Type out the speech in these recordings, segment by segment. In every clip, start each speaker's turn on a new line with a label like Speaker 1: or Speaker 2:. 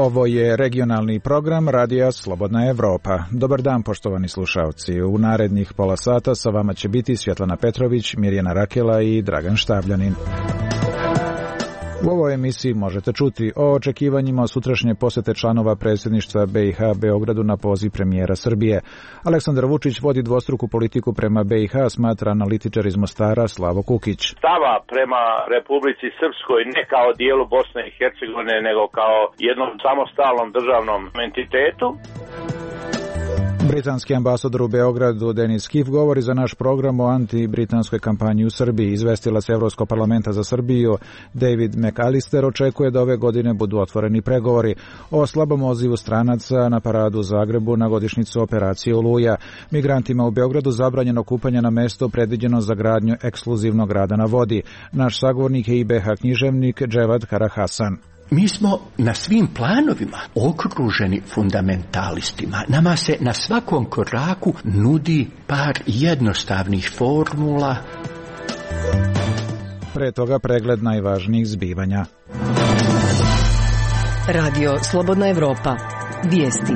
Speaker 1: Ovo je regionalni program Radija Slobodna Evropa. Dobar dan, poštovani slušalci. U narednih pola sata sa vama će biti Svjetlana Petrović, Mirjana Rakela i Dragan Štavljanin. U ovoj emisiji možete čuti o očekivanjima sutrašnje posete članova predsjedništva BiH Beogradu na poziv premijera Srbije. Aleksandar Vučić vodi dvostruku politiku prema BiH, smatra analitičar iz Mostara Slavo Kukić.
Speaker 2: Stava prema Republici Srpskoj ne kao dijelu Bosne i Hercegovine, nego kao jednom samostalnom državnom entitetu.
Speaker 1: Britanski ambasador u Beogradu Denis Kif govori za naš program o anti-britanskoj kampanji u Srbiji. Izvestilac Evropskog parlamenta za Srbiju David McAllister očekuje da ove godine budu otvoreni pregovori o slabom odzivu stranaca na paradu u Zagrebu na godišnjicu operacije Oluja. Migrantima u Beogradu zabranjeno kupanje na mesto predviđeno za gradnju ekskluzivnog grada na vodi. Naš sagovornik je IBH književnik Dževad Karahasan.
Speaker 3: Mi smo na svim planovima okruženi fundamentalistima. Nama se na svakom koraku nudi par jednostavnih formula.
Speaker 1: Pre toga pregled najvažnijih zbivanja.
Speaker 4: Radio Slobodna Evropa. Vijesti.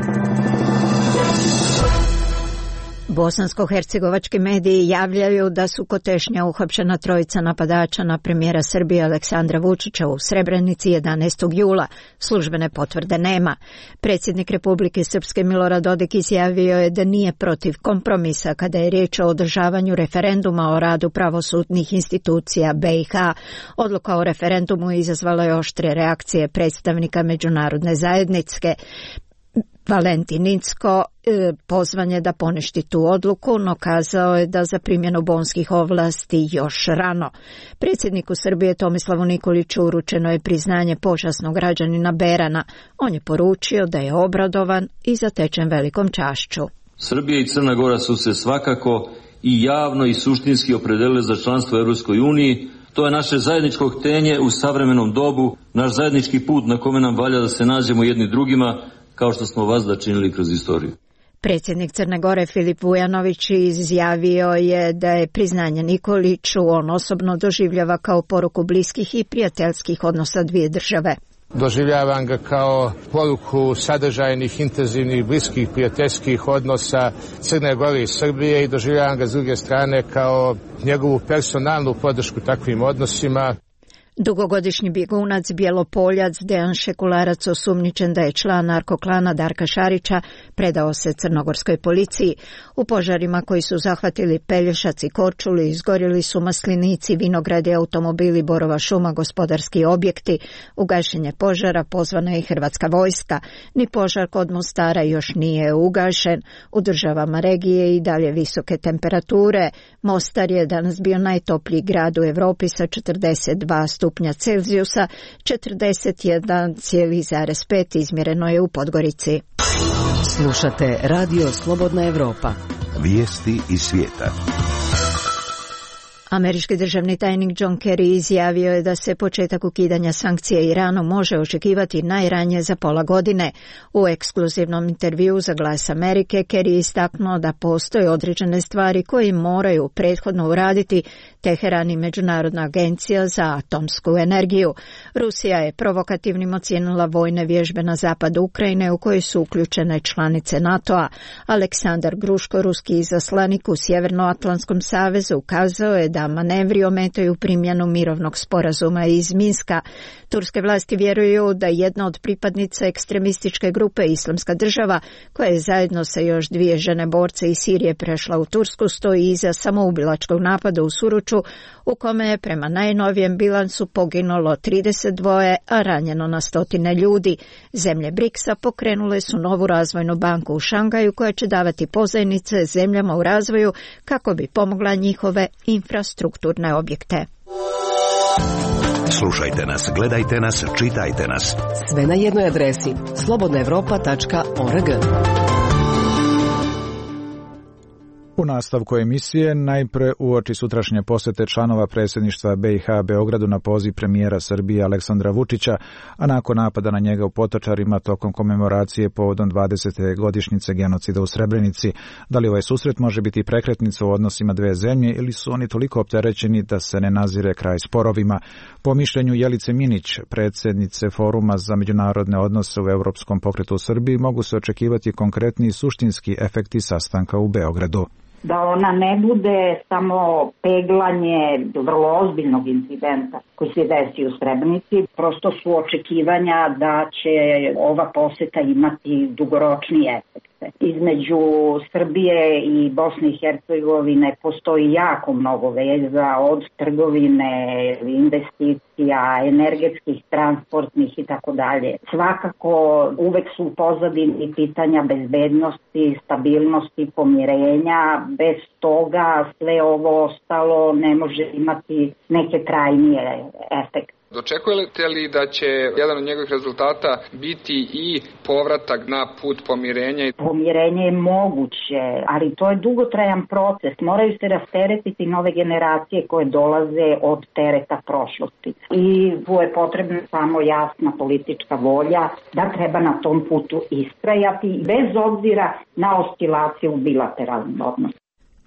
Speaker 4: Bosansko-hercegovački mediji javljaju da su kod Tešnja uhapšena trojica napadača na premijera Srbije Aleksandra Vučića u Srebrenici 11. jula. Službene potvrde nema. Predsjednik Republike Srpske Milorad Dodik izjavio je da nije protiv kompromisa kada je riječ o održavanju referenduma o radu pravosudnih institucija BiH. Odluka o referendumu izazvala je oštre reakcije predstavnika međunarodne zajednice. Valentin Incko pozvan je da poništi tu odluku, no kazao je da za primjenu bonskih ovlasti još rano. Predsjedniku Srbije Tomislavu Nikoliću uručeno je priznanje počasnog građanina Berana. On je poručio da je obradovan i zatečen velikom čašću.
Speaker 5: Srbija i Crna Gora su se svakako i javno i suštinski opredelile za članstvo u Europskoj uniji. To je naše zajedničko htenje u savremenom dobu, naš zajednički put na kome nam valja da se nađemo jedni drugima, kao što smo vazda činili kroz istoriju.
Speaker 4: Predsjednik Crne Gore Filip Vujanović izjavio je da je priznanje Nikoliću on osobno doživljava kao poruku bliskih i prijateljskih odnosa dvije države.
Speaker 6: Doživljavam ga kao poruku sadržajnih, intenzivnih, bliskih, prijateljskih odnosa Crne Gore i Srbije i doživljavam ga s druge strane kao njegovu personalnu podršku takvim odnosima.
Speaker 4: Dugogodišnji bjegunac Bjelopoljac Dejan Šekularac, osumnjičen da je član narkoklana Darka Šarića, predao se crnogorskoj policiji. U požarima koji su zahvatili Pelješac i Korčuli izgorjeli su maslinici, vinogradi, automobili, Borova šuma, gospodarski objekti. U gašenje požara pozvana je i Hrvatska vojska. Ni požar kod Mostara još nije ugašen. U državama regije i dalje visoke temperature. Mostar je danas bio najtopliji grad u Europi sa 42 stupnja Celzijusa, 41,5 izmjereno je u Podgorici.
Speaker 7: Slušate Radio Slobodna Evropa. Vijesti iz svijeta.
Speaker 4: Američki državni tajnik John Kerry izjavio je da se početak ukidanja sankcija Iranu može očekivati najranije za pola godine. U ekskluzivnom intervjuu za Glas Amerike Kerry je istaknuo da postoje određene stvari koje moraju prethodno uraditi Teheran i Međunarodna agencija za atomsku energiju. Rusija je provokativnim ocijenila vojne vježbe na zapadu Ukrajine u koje su uključene članice NATO-a. Aleksandar Gruško, ruski izaslanik u Sjevernoatlantskom savezu, ukazao je da manevri ometaju primjenu mirovnog sporazuma iz Minska. Turske vlasti vjeruju da jedna od pripadnica ekstremističke grupe Islamska država, koja je zajedno sa još dvije žene borce iz Sirije prešla u Tursku, stoji iza samoubilačkog napada u Suruču, u kome je prema najnovijem bilansu poginulo 32, a ranjeno na stotine ljudi. Zemlje BRICS-a pokrenule su novu razvojnu banku u Šangaju koja će davati pozajmice zemljama u razvoju kako bi pomogla njihove infrastrukturne objekte.
Speaker 7: Slušajte nas, gledajte nas, čitajte nas.
Speaker 4: Sve na jednoj adresi slobodnaevropa.org.
Speaker 1: U nastavku emisije najpre uoči sutrašnje posete članova predsjedništva BiH Beogradu na poziv premijera Srbije Aleksandra Vučića, a nakon napada na njega u Potočarima tokom komemoracije povodom 20. godišnjice genocida u Srebrenici. Da li ovaj susret može biti prekretnica u odnosima dve zemlje ili su oni toliko opterećeni da se ne nazire kraj sporovima? Po mišljenju Jelice Minić, predsjednice Foruma za međunarodne odnose u Europskom pokretu u Srbiji, mogu se očekivati konkretni suštinski efekti sastanka u Beogradu.
Speaker 8: Da ona ne bude samo peglanje vrlo ozbiljnog incidenta koji se desi u Srebrenici, prosto su očekivanja da će ova poseta imati dugoročni efekt. Između Srbije i Bosne i Hercegovine postoji jako mnogo veza, od trgovine, investicija, energetskih, transportnih i tako dalje. Svakako uvek su u pozadini pitanja bezbednosti, stabilnosti, pomirenja. Bez toga sve ovo ostalo ne može imati neke trajnije efekte.
Speaker 9: Očekujete li da će jedan od njegovih rezultata biti i povratak na put pomirenja?
Speaker 8: Pomirenje je moguće, ali to je dugotrajan proces. Moraju se rasteretiti nove generacije koje dolaze od tereta prošlosti. I tu je potrebna samo jasna politička volja da treba na tom putu istrajati bez obzira na oscilaciju u bilateralnim odnosima.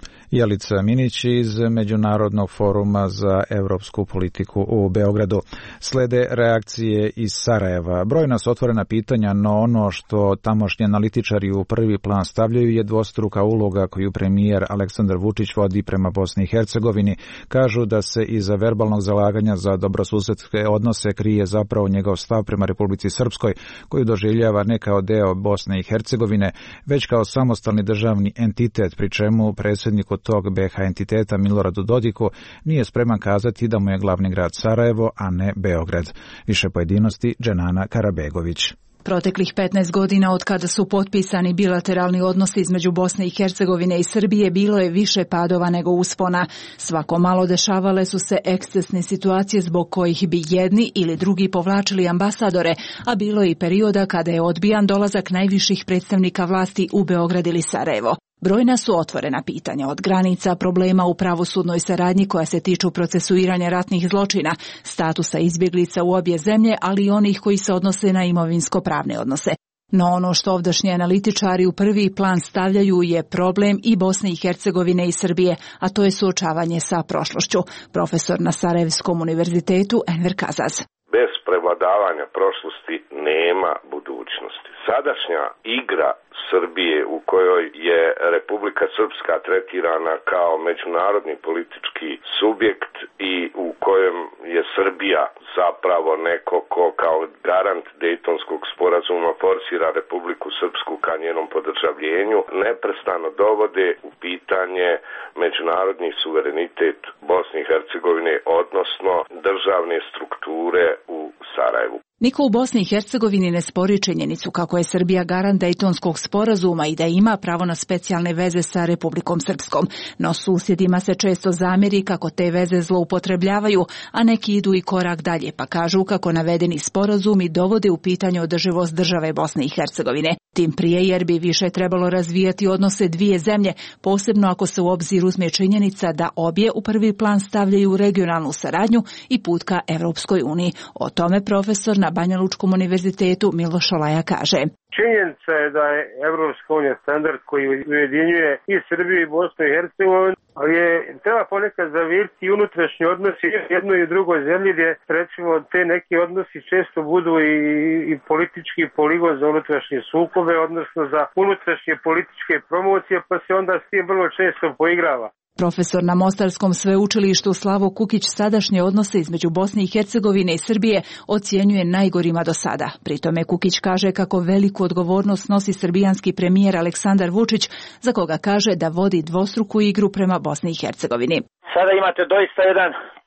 Speaker 1: Jelica Minić iz Međunarodnog foruma za europsku politiku u Beogradu. Slede reakcije iz Sarajeva. Brojna su otvorena pitanja, no ono što tamošnji analitičari u prvi plan stavljaju je dvostruka uloga koju premijer Aleksandar Vučić vodi prema Bosni i Hercegovini. Kažu da se iza verbalnog zalaganja za dobrosusedske odnose krije zapravo njegov stav prema Republici Srpskoj, koju doživljava ne kao deo Bosne i Hercegovine, već kao samostalni državni entitet, pri čemu predsjedniku tog BiH entiteta Miloradu Dodiku nije spreman kazati da mu je glavni grad Sarajevo, a ne Beograd. Više pojedinosti Dženana Karabegović.
Speaker 10: Proteklih 15 godina od kada su potpisani bilateralni odnosi između Bosne i Hercegovine i Srbije bilo je više padova nego uspona. Svako malo dešavale su se ekscesne situacije zbog kojih bi jedni ili drugi povlačili ambasadore, a bilo je i perioda kada je odbijan dolazak najviših predstavnika vlasti u Beograd ili Sarajevo. Brojna su otvorena pitanja, od granica, problema u pravosudnoj saradnji koja se tiču procesuiranja ratnih zločina, statusa izbjeglica u obje zemlje, ali i onih koji se odnose na imovinsko-pravne odnose. No ono što ovdašnji analitičari u prvi plan stavljaju je problem i Bosne i Hercegovine i Srbije, a to je suočavanje sa prošlošću. Profesor na Sarajevskom univerzitetu Enver Kazaz.
Speaker 11: Bez prevladavanja prošlosti nema budućnosti. Sadašnja igra Srbije u kojoj je Republika Srpska tretirana kao međunarodni politički subjekt i u kojem je Srbija zapravo neko ko kao garant Dejtonskog sporazuma forsira Republiku Srpsku ka njenom podržavljenju, neprestano dovode u pitanje međunarodni suverenitet Bosne i Hercegovine, odnosno državne strukture u Sarajevu.
Speaker 10: Niko u Bosni i Hercegovini ne spori činjenicu kako je Srbija garant Dejtonskog sporazuma i da ima pravo na specijalne veze sa Republikom Srpskom, no susjedima se često zamjeri kako te veze zloupotrebljavaju, a neki idu i korak dalje, pa kažu kako navedeni sporazumi dovode u pitanje održivost države Bosne i Hercegovine. Tim prije jer bi više trebalo razvijati odnose dvije zemlje, posebno ako se u obzir uzme činjenica da obje u prvi plan stavljaju regionalnu saradnju i put ka Evropskoj uniji. O tome profesor na Banjalučkom univerzitetu Miloš Olaja kaže.
Speaker 12: Činjenica je da je Evropska unija standard koji ujedinjuje i Srbiju i Bosnu i Hercegovinu, ali treba ponekad zaviriti i unutrašnji odnosi jednoj i drugoj zemlji gdje recimo te neki odnosi često budu i politički poligon za unutrašnje sukobe, odnosno za unutrašnje političke promocije, pa se onda s tim vrlo često poigrava.
Speaker 10: Profesor na Mostarskom sveučilištu Slavo Kukić sadašnje odnose između Bosne i Hercegovine i Srbije ocjenjuje najgorima do sada. Pritome Kukić kaže kako veliku odgovornost nosi srbijanski premijer Aleksandar Vučić, za koga kaže da vodi dvostruku igru prema Bosni i Hercegovini.
Speaker 2: Sada imate doista jedan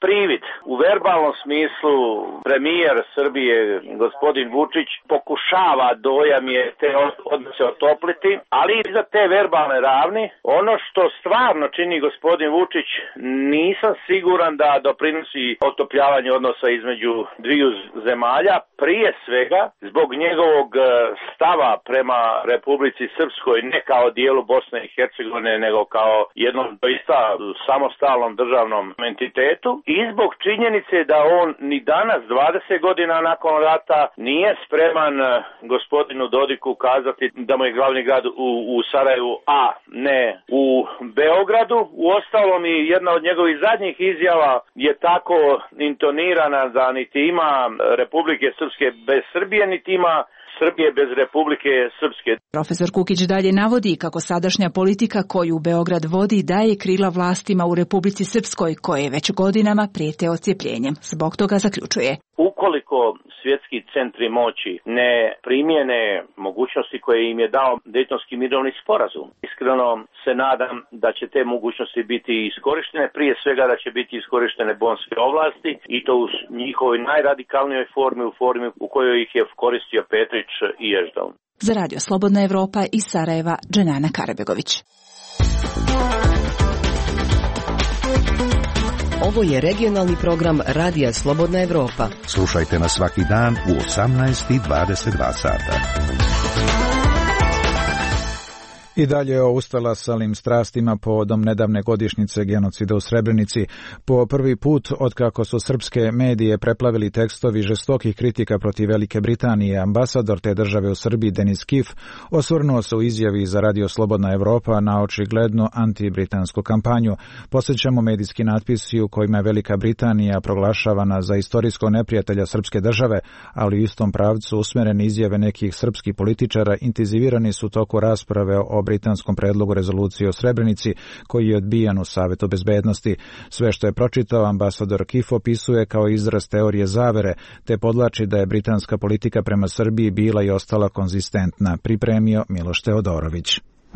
Speaker 2: privid. U verbalnom smislu premijer Srbije, gospodin Vučić, pokušava, dojam je, te odnose otopliti, ali iza te verbalne ravni, ono što stvarno čini gospodin Vučić, nisam siguran da doprinosi otopljavanju odnosa između dviju zemalja, prije svega zbog njegovog stava prema Republici Srpskoj, ne kao dijelu Bosne i Hercegovine, nego kao jednom doista samostalnom državnom entitetu, i zbog činjenice da on ni danas, 20 godina nakon rata, nije spreman gospodinu Dodiku kazati da mu je glavni grad u Sarajevu, a ne u Beogradu. Uostalom i jedna od njegovih zadnjih izjava je tako intonirana da niti ima Republike Srpske bez Srbije, niti ima Srbije bez Republike Srpske.
Speaker 10: Profesor Kukić dalje navodi kako sadašnja politika koju Beograd vodi daje krila vlastima u Republici Srpskoj, koje već godinama prijete odcijepljenjem. Zbog toga zaključuje:
Speaker 2: ukoliko svjetski centri moći ne primjene mogućnosti koje im je dao Dejtonski mirovni sporazum, iskreno se nadam da će te mogućnosti biti iskorištene, prije svega da će biti iskorištene bonske ovlasti, i to u njihovoj najradikalnijoj formi, u formi u kojoj ih je koristio Petrić i Ježdal.
Speaker 10: Za Radio Slobodna Evropa iz Sarajeva, Dženana Karabegović.
Speaker 7: Ovo je regionalni program Radija Slobodna Evropa. Slušajte nas svaki dan u 18:22 sata.
Speaker 1: I dalje o ustalasalim strastima povodom nedavne godišnjice genocida u Srebrenici. Po prvi put, otkako su srpske medije preplavili tekstovi žestokih kritika protiv Velike Britanije, ambasador te države u Srbiji Denis Kif osvrnuo se u izjavi za Radio Slobodna Evropa na očigledno antibritansku kampanju. Posjećamo medijski natpisi u kojima je Velika Britanija proglašavana za istorijskog neprijatelja srpske države, ali u istom pravcu usmjerene izjave nekih srpskih političara intenzivirani su toku rasprave o britanskom predlogu rezolucije o Srebrenici, koji je odbijan u Savetu bezbednosti. Sve što je pročitao, ambasador Kif opisuje kao izraz teorije zavere, te podlači da je britanska politika prema Srbiji bila i ostala konzistentna, pripremio Miloš Teodorović.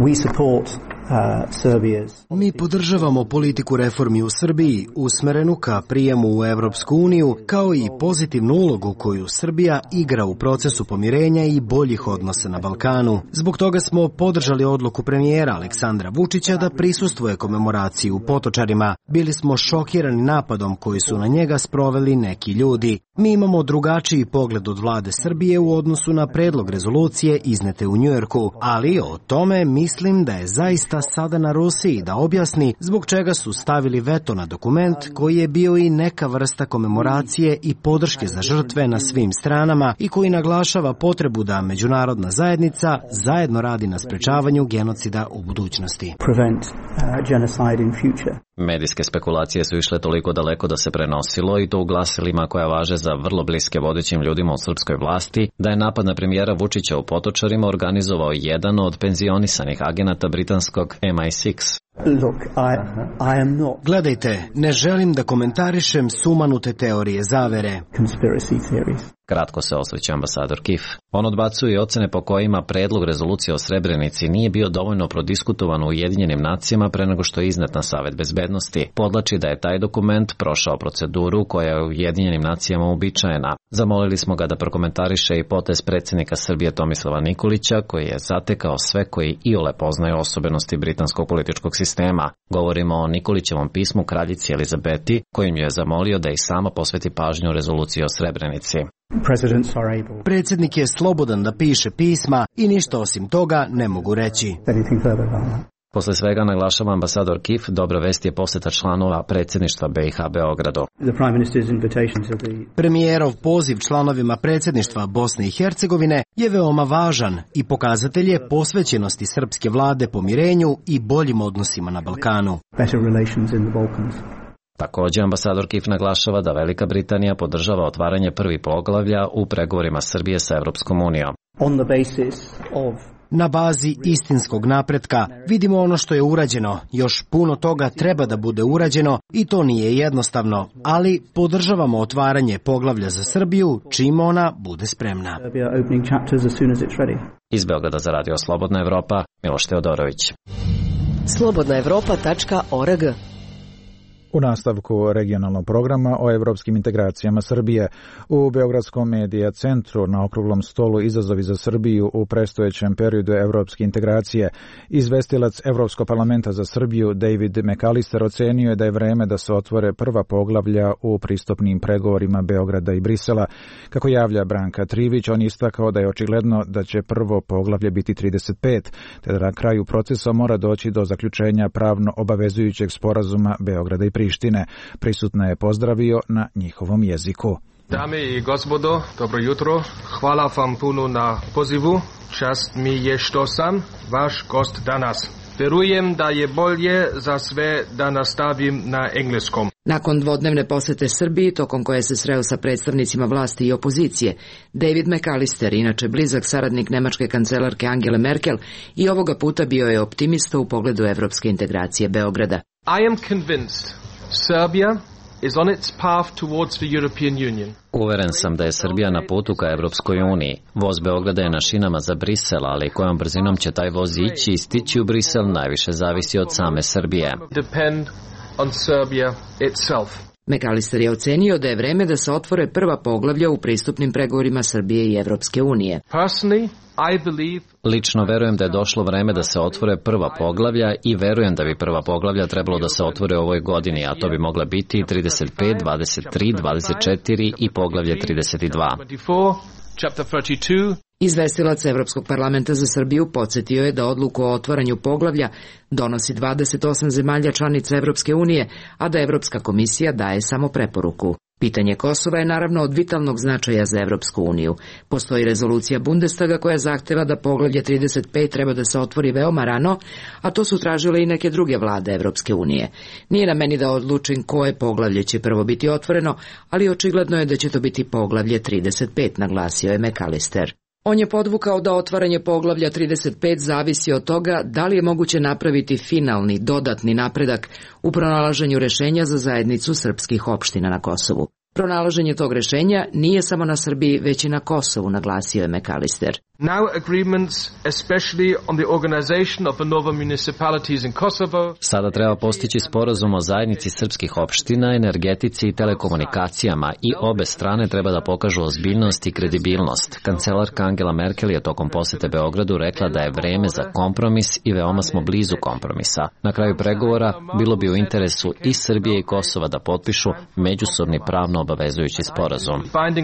Speaker 13: Mi podržavamo politiku reformi u Srbiji, usmerenu ka prijemu u Evropsku uniju, kao i pozitivnu ulogu koju Srbija igra u procesu pomirenja i boljih odnosa na Balkanu. Zbog toga smo podržali odluku premijera Aleksandra Vučića da prisustvuje komemoraciji u Potočarima. Bili smo šokirani napadom koji su na njega sproveli neki ljudi. Mi imamo drugačiji pogled od vlade Srbije u odnosu na predlog rezolucije iznete u Njujorku, ali o tome mislim da je zaista sada na Rusiji da objasni zbog čega su stavili veto na dokument koji je bio i neka vrsta komemoracije i podrške za žrtve na svim stranama i koji naglašava potrebu da međunarodna zajednica zajedno radi na sprečavanju genocida u budućnosti.
Speaker 14: Medijske spekulacije su išle toliko daleko da se prenosilo, i to u glasilima koja važe za vrlo bliske vodećim ljudima u srpskoj vlasti, da je napad na premijera Vučića u Potočarima organizovao jedan od penzionisanih agenata britanskog MI6.
Speaker 13: Gledajte, ne želim da komentarišem sumanute teorije zavere.
Speaker 14: Kratko se osvrće ambasador Kif. On odbacuje ocene po kojima predlog rezolucije o Srebrenici nije bio dovoljno prodiskutovan u Ujedinjenim nacijama pre nego što je iznet na Savet bezbednosti. Podlači da je taj dokument prošao proceduru koja je u Ujedinjenim nacijama uobičajena. Zamolili smo ga da prokomentariše i potez predsjednika Srbije Tomislava Nikolića, koji je zatekao sve koji iole poznaju osobenosti britanskog političkog sistema. Govorimo o Nikolićevom pismu kraljici Elizabeti, kojim je zamolio da i sama posveti pažnju rezoluciji o Srebrenici.
Speaker 13: Predsjednik je slobodan da piše pisma i ništa osim toga ne mogu reći.
Speaker 14: Posle svega, naglašava ambasador Kif, dobra vest je posjeta članova predsjedništva BiH Beogradu.
Speaker 13: Premijerov poziv članovima predsjedništva Bosne i Hercegovine je veoma važan i pokazatelj je posvećenosti srpske vlade pomirenju i boljim odnosima na Balkanu.
Speaker 14: Također, ambasador Kif naglašava da Velika Britanija podržava otvaranje prvih poglavlja u pregovorima Srbije sa Evropskom unijom.
Speaker 13: Na bazi istinskog napretka vidimo ono što je urađeno, još puno toga treba da bude urađeno i to nije jednostavno, ali podržavamo otvaranje poglavlja za Srbiju čim ona bude spremna.
Speaker 14: Iz Beograda za Radio Slobodna Evropa, Miloš Teodorović.
Speaker 7: slobodnaevropa.org.
Speaker 1: U nastavku regionalnog programa o evropskim integracijama Srbije, u Beogradskom medija centru na okruglom stolu Izazovi za Srbiju u predstojećem periodu evropske integracije, izvestilac Evropskog parlamenta za Srbiju David McAllister ocenio je da je vreme da se otvore prva poglavlja u pristupnim pregovorima Beograda i Brisela. Kako javlja Branka Trivić, on istakao da je očigledno da će prvo poglavlje biti 35, te da na kraju procesa mora doći do zaključenja pravno obavezujućeg sporazuma Beograda i Prištine. Prisutna je pozdravio na njihovom jeziku.
Speaker 15: Dame i gospodo, dobro jutro. Hvala vam puno na pozivu. Čast mi je što sam vaš gost danas. Verujem da je bolje za sve da nastavim na engleskom.
Speaker 16: Nakon dvodnevne posete Srbiji, tokom koje se sreo sa predstavnicima vlasti i opozicije, David McAllister, inače blizak saradnik nemačke kancelarke Angele Merkel, i ovoga puta bio je optimista u pogledu evropske integracije Beograda.
Speaker 15: I am convinced Serbia is on its path towards the European Union.
Speaker 14: Uveren sam da je Srbija na putu ka Evropskoj uniji. Voz Beograda je na šinama za Brisel, ali kojom brzinom će taj voz ići i stići u Brisel najviše zavisi od same Srbije.
Speaker 15: Depend on Serbia itself.
Speaker 16: McAllister je ocenio da je vreme da se otvore prva poglavlja u pristupnim pregovorima Srbije i Evropske unije.
Speaker 14: Lično verujem da je došlo vreme da se otvore prva poglavlja i verujem da bi prva poglavlja trebalo da se otvore u ovoj godini, a to bi mogla biti 35, 23, 24 i poglavlje 32.
Speaker 16: Izvestilac Evropskog parlamenta za Srbiju podsjetio je da odluku o otvaranju poglavlja donosi 28 zemalja članica Evropske unije, a da Evropska komisija daje samo preporuku. Pitanje Kosova je naravno od vitalnog značaja za Evropsku uniju. Postoji rezolucija Bundestaga koja zahteva da poglavlje 35 treba da se otvori veoma rano, a to su tražile i neke druge vlade Evropske unije. Nije na meni da odlučim koje poglavlje će prvo biti otvoreno, ali očigledno je da će to biti poglavlje 35, naglasio je McAllister. On je podvukao da otvaranje poglavlja 35 zavisi od toga da li je moguće napraviti finalni, dodatni napredak u pronalaženju rešenja za zajednicu srpskih opština na Kosovu. Pronalaženje tog rešenja nije samo na Srbiji, već i na Kosovu, naglasio je McAllister.
Speaker 14: Sada treba postići sporazum o zajednici srpskih opština, energetici i telekomunikacijama i obe strane treba da pokažu ozbiljnost i kredibilnost. Kancelarka Angela Merkel je tokom posete Beogradu rekla da je vreme za kompromis i veoma smo blizu kompromisa. Na kraju pregovora bilo bi u interesu i Srbije i Kosova da potpišu međusobni pravno obavezujući sporazum.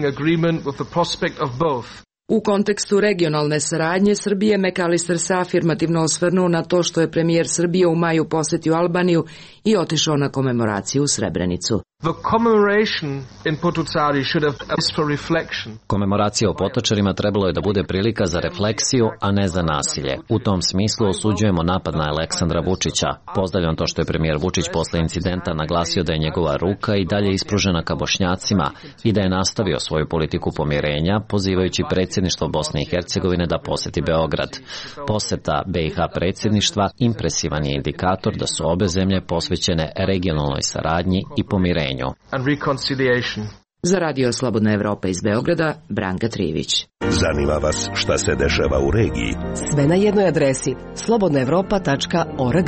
Speaker 16: U kontekstu regionalne saradnje Srbije, McAllister se afirmativno osvrnuo na to što je premijer Srbije u maju posetio Albaniju i otišao na komemoraciju u Srebrenicu.
Speaker 14: Komemoracija o Potočarima trebalo je da bude prilika za refleksiju, a ne za nasilje. U tom smislu osuđujemo napad na Aleksandra Vučića. Pozdravljam to što je premijer Vučić posle incidenta naglasio da je njegova ruka i dalje ispružena ka Bošnjacima i da je nastavio svoju politiku pomirenja, pozivajući predsjedništvo Bosne i Hercegovine da poseti Beograd. Poseta BiH predsjedništva impresivan je indikator da su obe zemlje posvećene regionalnoj saradnji i pomirenju.
Speaker 16: Za Radio Slobodna Evropa iz Beograda, Branka Trivić.
Speaker 17: Zanima vas šta se dešava u regiji?
Speaker 7: Sve na jednoj adresi slobodnaevropa.org.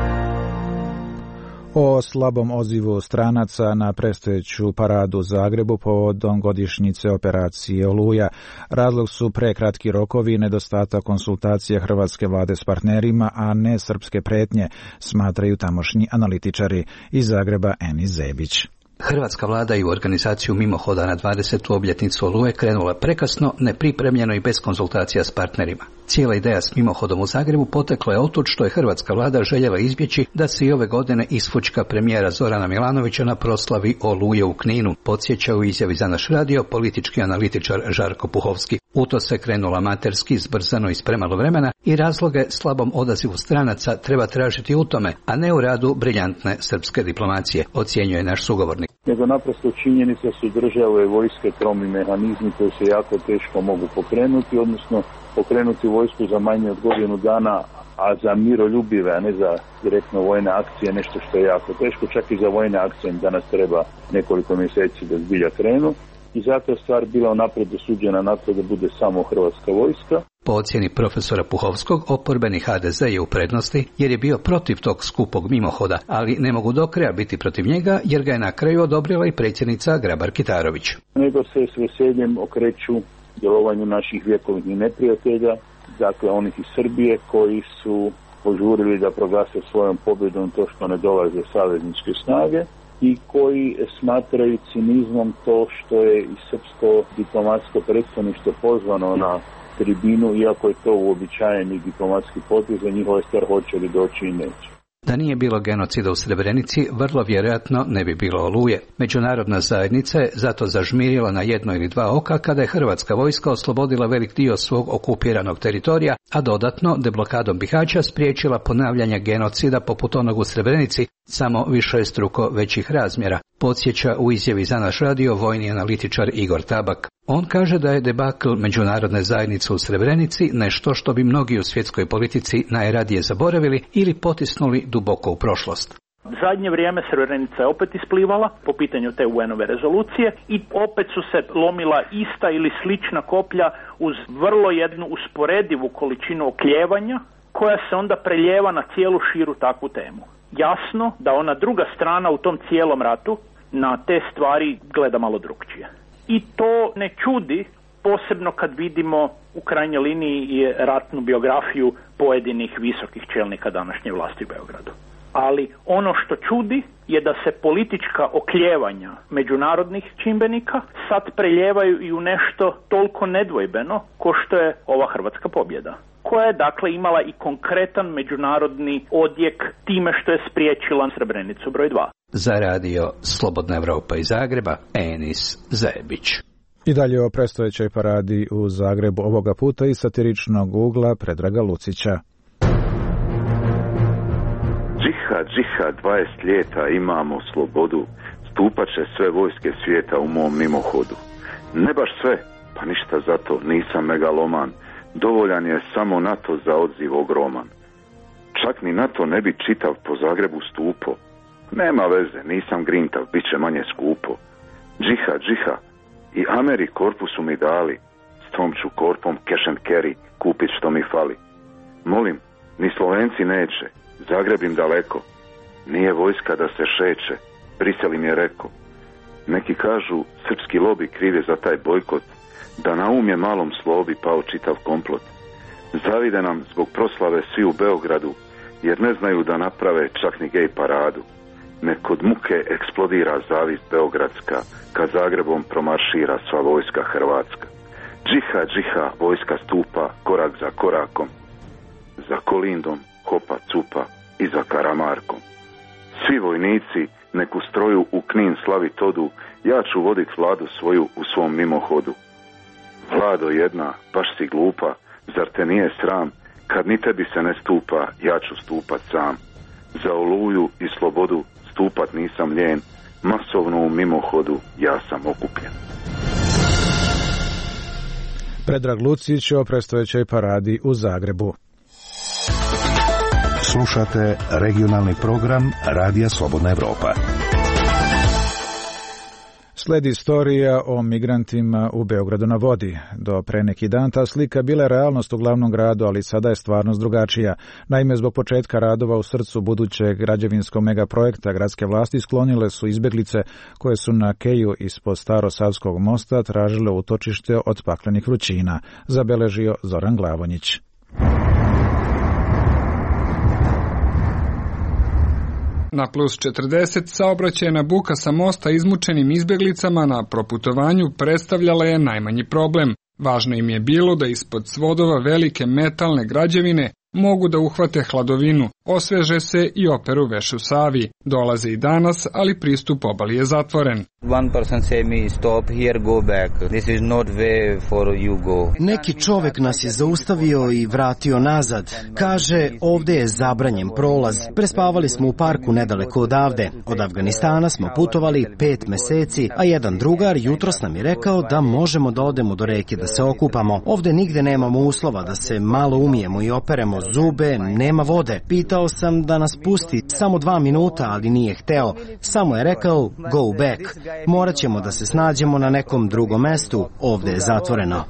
Speaker 1: O slabom odzivu stranaca na predstojeću paradu u Zagrebu povodom godišnjice operacije Oluja. Razlog su prekratki rokovi i nedostatak konsultacija hrvatske vlade s partnerima, a ne srpske pretnje, smatraju tamošnji analitičari. Iz Zagreba Enis Zebić.
Speaker 18: Hrvatska vlada i u organizaciju mimohoda na 20. obljetnicu Oluje krenula prekasno, nepripremljeno i bez konzultacija s partnerima. Cijela ideja s mimohodom u Zagrebu potekla je otud što je hrvatska vlada željela izbjeći da se i ove godine isfućka premijera Zorana Milanovića na proslavi Oluje u Kninu, podsjeća u izjavi za naš radio politički analitičar Žarko Puhovski. U to se krenula amaterski, zbrzano i s premalo vremena i razloge slabom odazivu stranaca treba tražiti u tome, a ne u radu briljantne srpske diplomacije, ocjenjuje naš sugovornik.
Speaker 19: Nego naprosto činjenica su države, vojske, tromi mehanizmi koji se jako teško mogu pokrenuti, odnosno pokrenuti vojsku za manje od godinu dana, a za miroljubive, a ne za direktno vojne akcije, nešto što je jako teško, čak i za vojne akcije danas treba nekoliko mjeseci da zbilja krenu. I zato je stvar bila unaprijed dosuđena na to da bude samo hrvatska vojska.
Speaker 18: Po ocjeni profesora Puhovskog, oporbeni HDZ je u prednosti jer je bio protiv tog skupog mimohoda, ali ne mogu do kraja biti protiv njega jer ga je na kraju odobrila i predsjednica Grabar-Kitarović.
Speaker 19: Nego se s veseljem okreću djelovanju naših vjekovnih neprijatelja, dakle onih iz Srbije koji su požurili da proglase svojom pobjedom to što ne dolaze savezničke snage i koji smatraju cinizmom to što je i srpsko diplomatsko predstavništvo pozvano na tribinu, iako je to uobičajeni diplomatski potez, za njihove stvar hoće li doći i neće.
Speaker 18: Da nije bilo genocida u Srebrenici, vrlo vjerojatno ne bi bilo Oluje. Međunarodna zajednica je zato zažmirila na jedno ili dva oka kada je hrvatska vojska oslobodila velik dio svog okupiranog teritorija, a dodatno deblokadom Bihaća spriječila ponavljanje genocida poput onog u Srebrenici, samo višestruko većih razmjera, podsjeća u izjavi za naš radio vojni analitičar Igor Tabak. On kaže da je debakl međunarodne zajednice u Srebrenici nešto što bi mnogi u svjetskoj politici najradije zaboravili ili potisnuli duboko u prošlost.
Speaker 20: Zadnje vrijeme Srebrenica je opet isplivala po pitanju te UN-ove rezolucije i opet su se lomila ista ili slična koplja uz vrlo jednu usporedivu količinu oklijevanja koja se onda preljeva na cijelu širu takvu temu. Jasno da ona druga strana u tom cijelom ratu na te stvari gleda malo drukčije. I to ne čudi, posebno kad vidimo u krajnjoj liniji i ratnu biografiju pojedinih visokih čelnika današnje vlasti u Beogradu. Ali ono što čudi je da se politička oklijevanja međunarodnih čimbenika sad preljevaju i u nešto toliko nedvojbeno ko što je ova hrvatska pobjeda, koja je dakle imala i konkretan međunarodni odjek time što je spriječila Srebrenicu broj 2.
Speaker 18: Za radio Slobodna Evropa iz Zagreba, Enis Zebić.
Speaker 1: I dalje o predstojećoj paradi u Zagrebu, ovoga puta iz satiričnog ugla Predraga Lucića.
Speaker 21: Džihad, 20 ljeta imamo slobodu, stupat će sve vojske svijeta u mom mimohodu. Ne baš sve, pa ništa zato, nisam megaloman, dovoljan je samo NATO za odziv ogroman. Čak ni NATO ne bi čitav po Zagrebu stupo. Nema veze, nisam grintav, bit će manje skupo. Džiha, i Ameri korpu su mi dali, s tom ću korpom cash and carry kupit što mi fali. Molim, ni Slovenci neće, Zagreb im daleko, nije vojska da se šeće, Brisel im je rekao. Neki kažu, srpski lobi kriv je za taj bojkot, da na um je malom slobi pao čitav komplot. Zavide nam zbog proslave svi u Beogradu, jer ne znaju da naprave čak ni gej paradu. Nek od muke eksplodira zavist beogradska, kad Zagrebom promaršira sva vojska hrvatska. Džiha, vojska stupa korak za korakom, za Kolindom, Hopa, Cupa i za Karamarkom. Svi vojnici nek u stroju u Knin slavit odu, ja ću vodit vladu svoju u svom mimohodu. Vlado jedna, baš si glupa, zar te nije sram, kad ni tebi se ne stupa, ja ću stupat sam. Za Oluju i slobodu stupat nisam ljen, masovno u mimohodu ja sam okupljen.
Speaker 1: Predrag Lucić o predstojećoj paradi u Zagrebu.
Speaker 17: Slušate regionalni program Radija Slobodna Evropa.
Speaker 1: Sledi istorija o migrantima u Beogradu na vodi. Do pre neki dan ta slika bila je realnost u glavnom gradu, ali sada je stvarnost drugačija. Naime, zbog početka radova u srcu budućeg građevinskog megaprojekta gradske vlasti sklonile su izbjeglice koje su na keju ispod Starosavskog mosta tražile utočište od paklenih vrućina, zabeležio Zoran Glavonjić.
Speaker 9: Na plus 40 saobraćajna buka sa mosta izmučenim izbjeglicama na proputovanju predstavljala je najmanji problem. Važno im je bilo da ispod svodova velike metalne građevine mogu da uhvate hladovinu, osveže se i operu veš u Savi. Dolaze i danas, ali pristup obali je zatvoren.
Speaker 13: Neki čovek nas je zaustavio i vratio nazad. Kaže, ovde je zabranjen prolaz. Prespavali smo u parku nedaleko odavde. Od Afganistana smo putovali 5 meseci, a jedan drugar jutros nam je rekao da možemo da odemo do reke da se okupamo. Ovde nigde nemamo uslova da se malo umijemo i operemo zube, nema vode. Pitao sam da nas pusti samo 2 minuta, ali nije hteo. Samo je rekao go back. Morat ćemo da se snađemo na nekom drugom mestu, ovde je zatvoreno.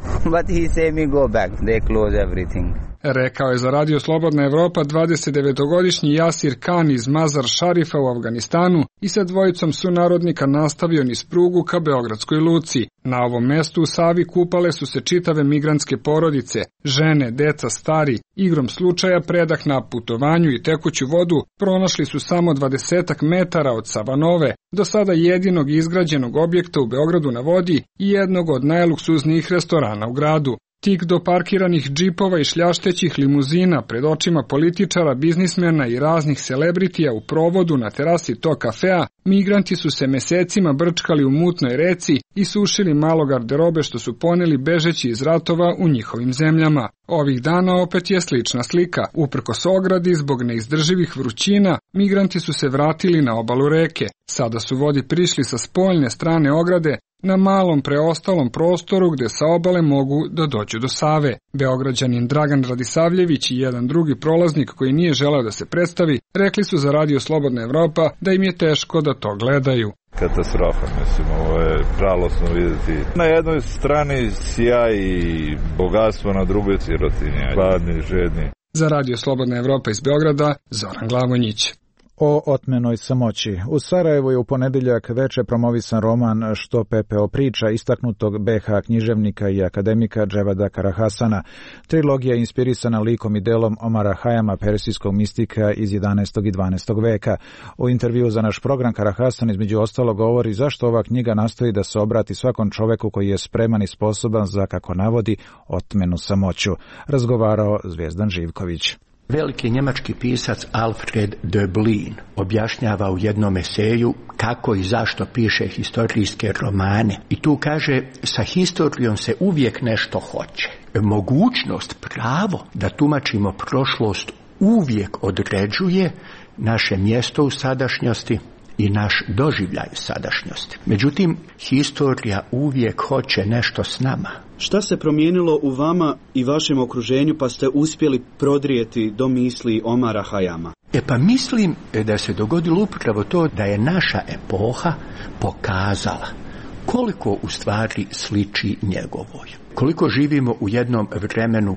Speaker 9: Rekao je za Radio Slobodna Evropa 29-godišnji Jasir Khan iz Mazar Šarifa u Afganistanu i sa dvojicom sunarodnika nastavio niz prugu ka Beogradskoj luci. Na ovom mestu u Savi kupale su se čitave migrantske porodice, žene, deca, stari. Igrom slučaja predah na putovanju i tekuću vodu pronašli su samo 20 metara od Savanove, do sada jedinog izgrađenog objekta u Beogradu na vodi i jednog od najluksuznijih restorana u gradu. Tik do parkiranih džipova i šljaštećih limuzina pred očima političara, biznismena i raznih celebritija u provodu na terasi tog kafea, migranti su se mesecima brčkali u mutnoj reci i sušili malo garderobe što su poneli bežeći iz ratova u njihovim zemljama. Ovih dana opet je slična slika. Uprkos ogradi, zbog neizdrživih vrućina, migranti su se vratili na obalu reke. Sada su vodi prišli sa spoljne strane ograde, na malom preostalom prostoru gde sa obale mogu da dođu do Save. Beograđanin Dragan Radisavljević i jedan drugi prolaznik koji nije želeo da se predstavi, rekli su za Radio Slobodna Evropa da im je teško da to gledaju.
Speaker 3: Katastrofa, mislim, ovo je žalosno vidjeti. Na jednoj strani sjaj i bogatstvo, na drugoj sirotinja, gladni, žedni.
Speaker 9: Za Radio Slobodna Evropa iz Beograda, Zoran Glavonjić.
Speaker 1: O otmenoj samoći. U Sarajevu je u ponedeljak veče promovisan roman Što Pepeo priča istaknutog BH književnika i akademika Dževada Karahasana. Trilogija je inspirisana likom i delom Omara Hayama, persijskog mistika iz 11. i 12. veka. U intervju za naš program Karahasan između ostalo govori zašto ova knjiga nastoji da se obrati svakom čoveku koji je spreman i sposoban za, kako navodi, otmenu samoću. Razgovarao Zvijezdan Živković.
Speaker 22: Veliki njemački pisac Alfred Döblin objašnjava u jednom eseju kako i zašto piše historijske romane. I tu kaže, sa historijom se uvijek nešto hoće. Mogućnost, pravo da tumačimo prošlost uvijek određuje naše mjesto u sadašnjosti i naš doživljaj sadašnjosti. Međutim, historija uvijek hoće nešto s nama.
Speaker 23: Šta se promijenilo u vama i vašem okruženju pa ste uspjeli prodrijeti do misli Omara Hayama?
Speaker 22: Pa mislim da se dogodilo upravo to da je naša epoha pokazala koliko u stvari sliči njegovoj. Koliko živimo u jednom vremenu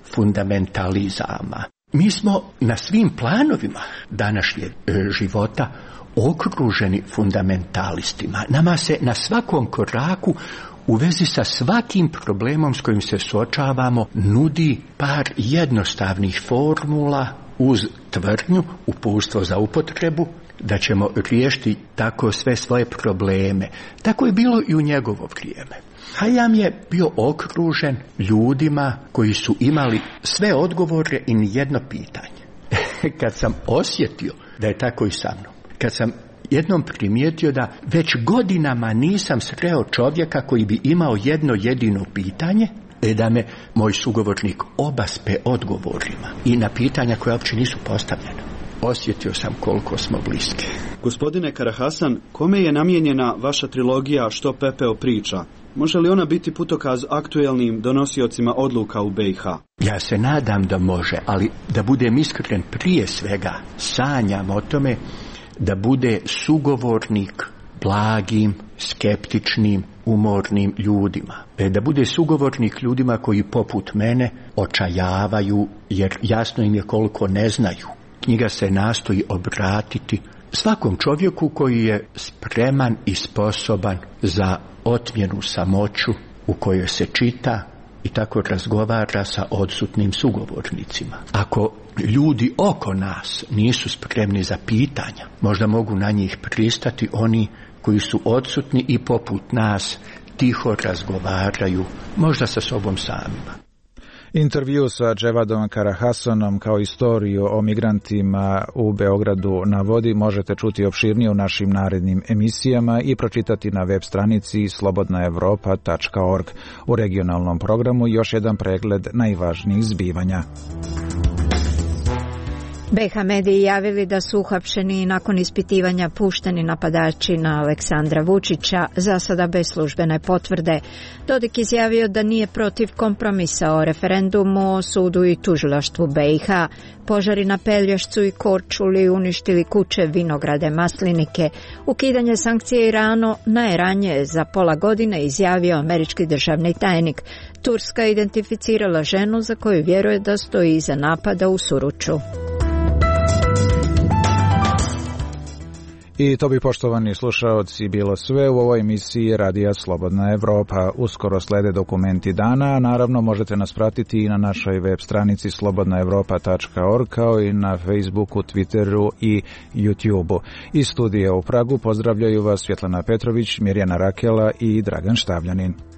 Speaker 22: fundamentalizama. Mi smo na svim planovima današnjeg života okruženi fundamentalistima. Nama se na svakom koraku u vezi sa svakim problemom s kojim se suočavamo nudi par jednostavnih formula uz tvrdnju, uputstvo za upotrebu, da ćemo riješiti tako sve svoje probleme. Tako je bilo i u njegovo vrijeme. Hayam je bio okružen ljudima koji su imali sve odgovore i nijedno pitanje. Kad sam osjetio da je tako i sa mnom, kad sam jednom primijetio da već godinama nisam sreo čovjeka koji bi imao jedno jedino pitanje, da me moj sugovornik obaspe odgovorima i na pitanja koja uopće nisu postavljena. Osjetio sam koliko smo bliski.
Speaker 23: Gospodine Karahasan, kome je namijenjena vaša trilogija Što Pepeo priča? Može li ona biti putokaz aktuelnim donosiocima odluka u BiH?
Speaker 22: Ja se nadam da može, ali da budem iskren, prije svega sanjam o tome da bude sugovornik blagim, skeptičnim, umornim ljudima. Da bude sugovornik ljudima koji poput mene očajavaju jer jasno im je koliko ne znaju. Knjiga se nastoji obratiti svakom čovjeku koji je spreman i sposoban za otmjenu samoću u kojoj se čita i tako razgovara sa odsutnim sugovornicima. Ako ljudi oko nas nisu spremni za pitanja, možda mogu na njih pristati oni koji su odsutni i poput nas tiho razgovaraju, možda sa sobom samima.
Speaker 1: Intervju sa Dževadom Karahasanom kao istoriju o migrantima u Beogradu na vodi možete čuti opširnije u našim narednim emisijama i pročitati na web stranici slobodnaevropa.org. U regionalnom programu još jedan pregled najvažnijih zbivanja.
Speaker 4: BiH mediji javili da su uhapšeni nakon ispitivanja pušteni napadači na Aleksandra Vučića, za sada bez službene potvrde. Dodik izjavio da nije protiv kompromisa o referendumu, o sudu i tužilaštvu BiH. Požari na Pelješcu i Korčuli uništili kuće, vinograde, maslinike. Ukidanje sankcije Iranu najranije za pola godine, izjavio američki državni tajnik. Turska je identificirala ženu za koju vjeruje da stoji iza napada u Suruču.
Speaker 1: I to bi, poštovani slušaoci, bilo sve u ovoj emisiji Radija Slobodna Evropa. Uskoro slede dokumenti dana, a naravno možete nas pratiti i na našoj web stranici slobodnaevropa.org, kao i na Facebooku, Twitteru i YouTubeu. Iz studija u Pragu pozdravljaju vas Svjetlana Petrović, Mirjana Rakela i Dragan Štavljanin.